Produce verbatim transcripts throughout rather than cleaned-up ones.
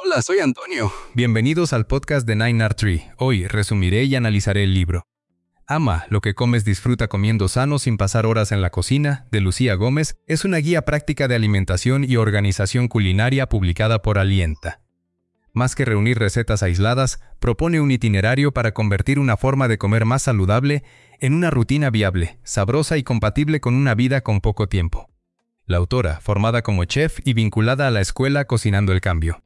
Hola, soy Antonio. Bienvenidos al podcast de Nine Art Tree. Hoy resumiré y analizaré el libro Ama, lo que comes disfruta comiendo sano sin pasar horas en la cocina, de Lucía Gómez, es una guía práctica de alimentación y organización culinaria publicada por Alienta. Más que reunir recetas aisladas, propone un itinerario para convertir una forma de comer más saludable en una rutina viable, sabrosa y compatible con una vida con poco tiempo. La autora, formada como chef y vinculada a la escuela Cocinando el Cambio.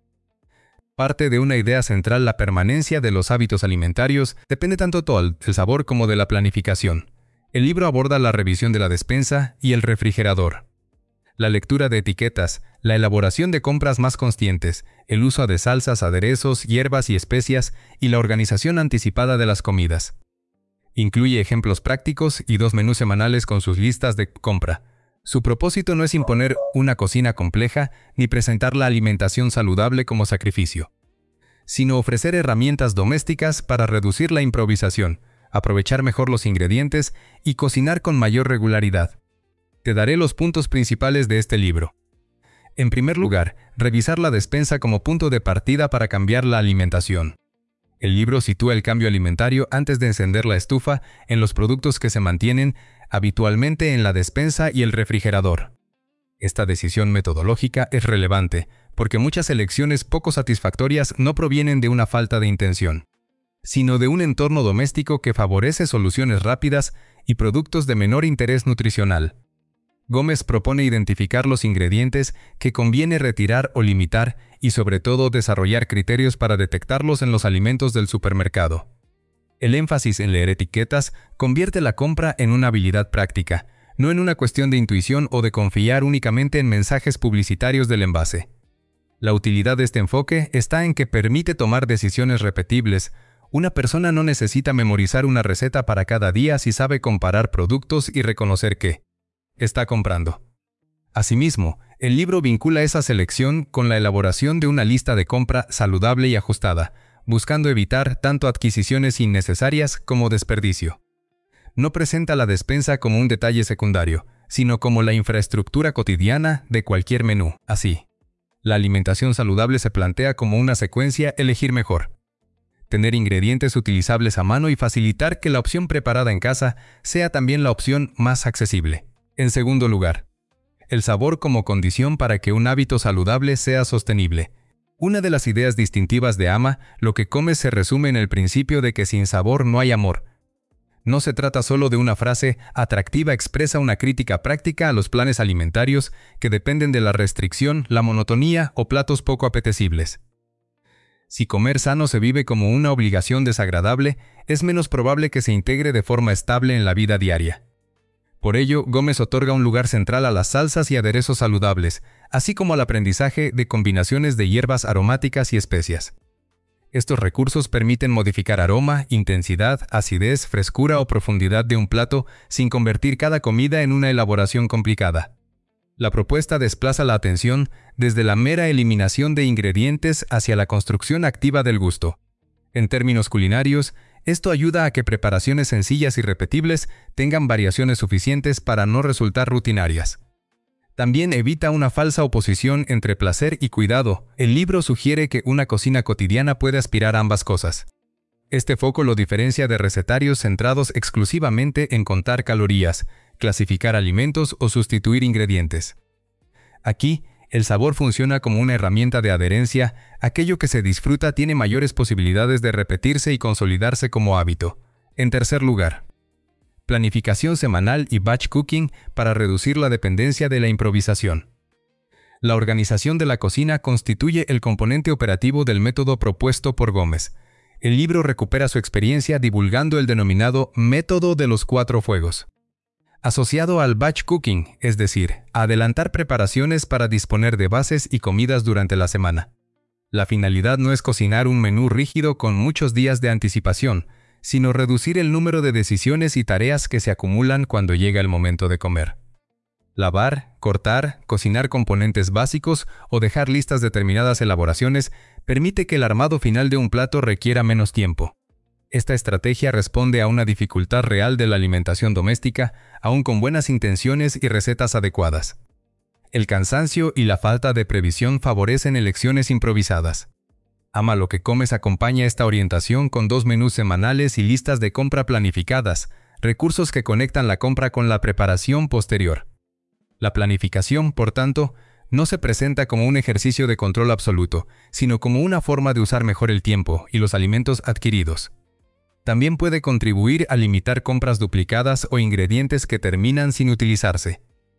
Parte de una idea central: la permanencia de los hábitos alimentarios depende tanto del sabor como de la planificación. El libro aborda la revisión de la despensa y el refrigerador, la lectura de etiquetas, la elaboración de compras más conscientes, el uso de salsas, aderezos, hierbas y especias y la organización anticipada de las comidas. Incluye ejemplos prácticos y dos menús semanales con sus listas de compra. Su propósito no es imponer una cocina compleja ni presentar la alimentación saludable como sacrificio, sino ofrecer herramientas domésticas para reducir la improvisación, aprovechar mejor los ingredientes y cocinar con mayor regularidad. Te daré los puntos principales de este libro. En primer lugar, revisar la despensa como punto de partida para cambiar la alimentación. El libro sitúa el cambio alimentario antes de encender la estufa en los productos que se mantienen habitualmente en la despensa y el refrigerador. Esta decisión metodológica es relevante porque muchas elecciones poco satisfactorias no provienen de una falta de intención, sino de un entorno doméstico que favorece soluciones rápidas y productos de menor interés nutricional. Gómez propone identificar los ingredientes que conviene retirar o limitar y sobre todo desarrollar criterios para detectarlos en los alimentos del supermercado. El énfasis en leer etiquetas convierte la compra en una habilidad práctica, no en una cuestión de intuición o de confiar únicamente en mensajes publicitarios del envase. La utilidad de este enfoque está en que permite tomar decisiones repetibles. Una persona no necesita memorizar una receta para cada día si sabe comparar productos y reconocer qué está comprando. Asimismo, el libro vincula esa selección con la elaboración de una lista de compra saludable y ajustada, buscando evitar tanto adquisiciones innecesarias como desperdicio. No presenta la despensa como un detalle secundario, sino como la infraestructura cotidiana de cualquier menú. Así, la alimentación saludable se plantea como una secuencia: elegir mejor, tener ingredientes utilizables a mano y facilitar que la opción preparada en casa sea también la opción más accesible. En segundo lugar, el sabor como condición para que un hábito saludable sea sostenible. Una de las ideas distintivas de Ama, lo que comes, se resume en el principio de que sin sabor no hay amor. No se trata solo de una frase atractiva, expresa una crítica práctica a los planes alimentarios que dependen de la restricción, la monotonía o platos poco apetecibles. Si comer sano se vive como una obligación desagradable, es menos probable que se integre de forma estable en la vida diaria. Por ello, Gómez otorga un lugar central a las salsas y aderezos saludables, así como al aprendizaje de combinaciones de hierbas aromáticas y especias. Estos recursos permiten modificar aroma, intensidad, acidez, frescura o profundidad de un plato sin convertir cada comida en una elaboración complicada. La propuesta desplaza la atención desde la mera eliminación de ingredientes hacia la construcción activa del gusto. En términos culinarios, esto ayuda a que preparaciones sencillas y repetibles tengan variaciones suficientes para no resultar rutinarias. También evita una falsa oposición entre placer y cuidado. El libro sugiere que una cocina cotidiana puede aspirar a ambas cosas. Este foco lo diferencia de recetarios centrados exclusivamente en contar calorías, clasificar alimentos o sustituir ingredientes. Aquí, el sabor funciona como una herramienta de adherencia. Aquello que se disfruta tiene mayores posibilidades de repetirse y consolidarse como hábito. En tercer lugar, planificación semanal y batch cooking para reducir la dependencia de la improvisación. La organización de la cocina constituye el componente operativo del método propuesto por Gómez. El libro recupera su experiencia divulgando el denominado método de los cuatro fuegos, asociado al batch cooking, es decir, a adelantar preparaciones para disponer de bases y comidas durante la semana. La finalidad no es cocinar un menú rígido con muchos días de anticipación, sino reducir el número de decisiones y tareas que se acumulan cuando llega el momento de comer. Lavar, cortar, cocinar componentes básicos o dejar listas determinadas elaboraciones permite que el armado final de un plato requiera menos tiempo. Esta estrategia responde a una dificultad real de la alimentación doméstica, aun con buenas intenciones y recetas adecuadas. El cansancio y la falta de previsión favorecen elecciones improvisadas. Ama lo que comes acompaña esta orientación con dos menús semanales y listas de compra planificadas, recursos que conectan la compra con la preparación posterior. La planificación, por tanto, no se presenta como un ejercicio de control absoluto, sino como una forma de usar mejor el tiempo y los alimentos adquiridos. También puede contribuir a limitar compras duplicadas o ingredientes que terminan sin utilizarse.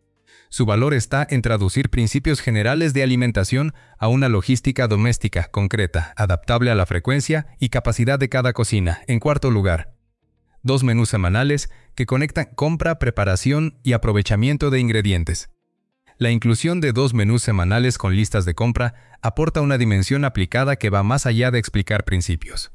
Su valor está en traducir principios generales de alimentación a una logística doméstica concreta, adaptable a la frecuencia y capacidad de cada cocina. En cuarto lugar, dos menús semanales que conectan compra, preparación y aprovechamiento de ingredientes. La inclusión de dos menús semanales con listas de compra aporta una dimensión aplicada que va más allá de explicar principios.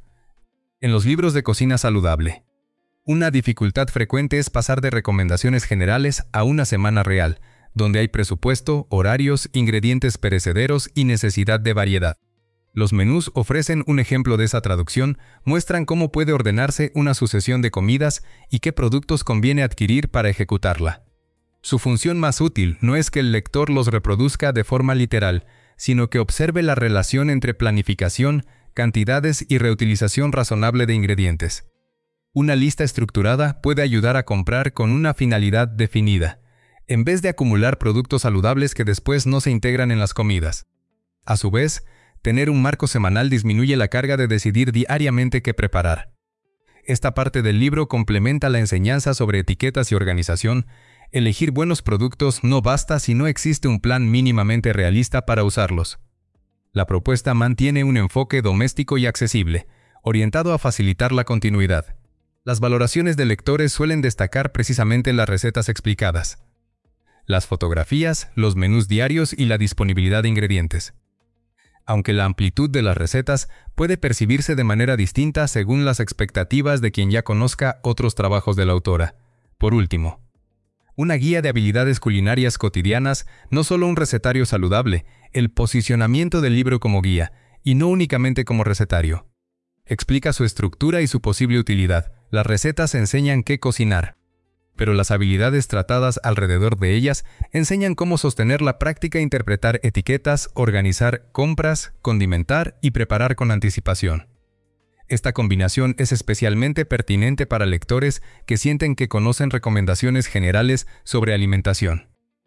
En los libros de cocina saludable, una dificultad frecuente es pasar de recomendaciones generales a una semana real, donde hay presupuesto, horarios, ingredientes perecederos y necesidad de variedad. Los menús ofrecen un ejemplo de esa traducción, muestran cómo puede ordenarse una sucesión de comidas y qué productos conviene adquirir para ejecutarla. Su función más útil no es que el lector los reproduzca de forma literal, sino que observe la relación entre planificación, cantidades y reutilización razonable de ingredientes. Una lista estructurada puede ayudar a comprar con una finalidad definida, en vez de acumular productos saludables que después no se integran en las comidas. A su vez, tener un marco semanal disminuye la carga de decidir diariamente qué preparar. Esta parte del libro complementa la enseñanza sobre etiquetas y organización. Elegir buenos productos no basta si no existe un plan mínimamente realista para usarlos. La propuesta mantiene un enfoque doméstico y accesible, orientado a facilitar la continuidad. Las valoraciones de lectores suelen destacar precisamente las recetas explicadas, las fotografías, los menús diarios y la disponibilidad de ingredientes. Aunque la amplitud de las recetas puede percibirse de manera distinta según las expectativas de quien ya conozca otros trabajos de la autora. Por último, una guía de habilidades culinarias cotidianas, no solo un recetario saludable, el posicionamiento del libro como guía, y no únicamente como recetario. Explica su estructura y su posible utilidad. Las recetas enseñan qué cocinar, pero las habilidades tratadas alrededor de ellas enseñan cómo sostener la práctica e interpretar etiquetas, organizar compras, condimentar y preparar con anticipación. Esta combinación es especialmente pertinente para lectores que sienten que conocen recomendaciones generales sobre alimentación,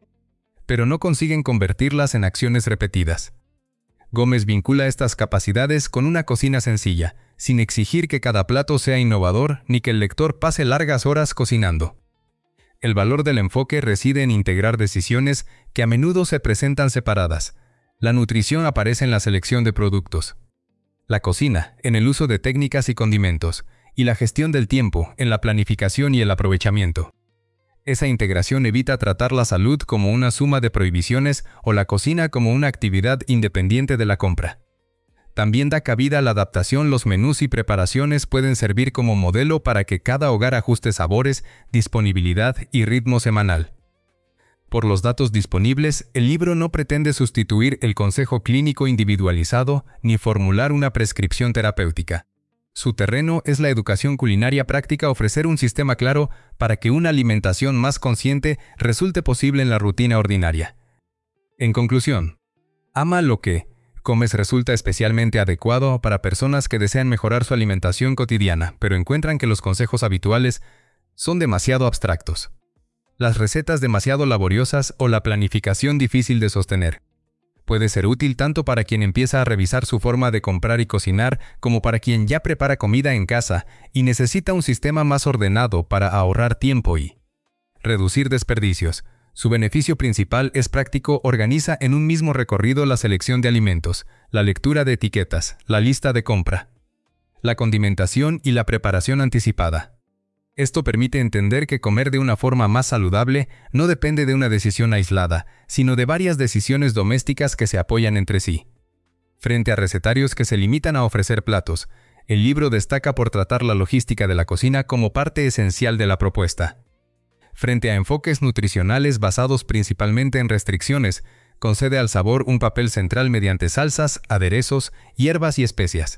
pero no consiguen convertirlas en acciones repetidas. Gómez vincula estas capacidades con una cocina sencilla, sin exigir que cada plato sea innovador ni que el lector pase largas horas cocinando. El valor del enfoque reside en integrar decisiones que a menudo se presentan separadas. La nutrición aparece en la selección de productos, la cocina en el uso de técnicas y condimentos, y la gestión del tiempo en la planificación y el aprovechamiento. Esa integración evita tratar la salud como una suma de prohibiciones o la cocina como una actividad independiente de la compra. También da cabida a la adaptación. Los menús y preparaciones pueden servir como modelo para que cada hogar ajuste sabores, disponibilidad y ritmo semanal. Por los datos disponibles, el libro no pretende sustituir el consejo clínico individualizado ni formular una prescripción terapéutica. Su terreno es la educación culinaria práctica, ofrecer un sistema claro para que una alimentación más consciente resulte posible en la rutina ordinaria. En conclusión, ama lo que comes resulta especialmente adecuado para personas que desean mejorar su alimentación cotidiana, pero encuentran que los consejos habituales son demasiado abstractos, las recetas demasiado laboriosas o la planificación difícil de sostener. Puede ser útil tanto para quien empieza a revisar su forma de comprar y cocinar, como para quien ya prepara comida en casa y necesita un sistema más ordenado para ahorrar tiempo y reducir desperdicios. Su beneficio principal es práctico. Organiza en un mismo recorrido la selección de alimentos, la lectura de etiquetas, la lista de compra, la condimentación y la preparación anticipada. Esto permite entender que comer de una forma más saludable no depende de una decisión aislada, sino de varias decisiones domésticas que se apoyan entre sí. Frente a recetarios que se limitan a ofrecer platos, el libro destaca por tratar la logística de la cocina como parte esencial de la propuesta. Frente a enfoques nutricionales basados principalmente en restricciones, concede al sabor un papel central mediante salsas, aderezos, hierbas y especias.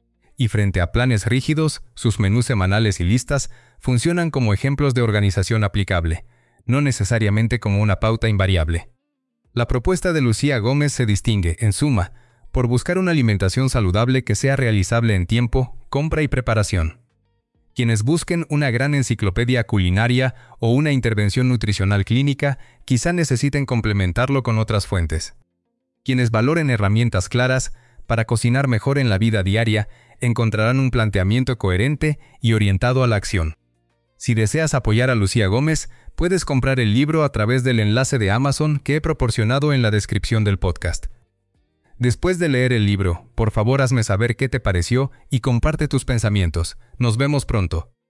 Y frente a planes rígidos, sus menús semanales y listas funcionan como ejemplos de organización aplicable, no necesariamente como una pauta invariable. La propuesta de Lucía Gómez se distingue, en suma, por buscar una alimentación saludable que sea realizable en tiempo, compra y preparación. Quienes busquen una gran enciclopedia culinaria o una intervención nutricional clínica, quizá necesiten complementarlo con otras fuentes. Quienes valoren herramientas claras para cocinar mejor en la vida diaria, encontrarán un planteamiento coherente y orientado a la acción. Si deseas apoyar a Lucía Gómez, puedes comprar el libro a través del enlace de Amazon que he proporcionado en la descripción del podcast. Después de leer el libro, por favor hazme saber qué te pareció y comparte tus pensamientos. Nos vemos pronto.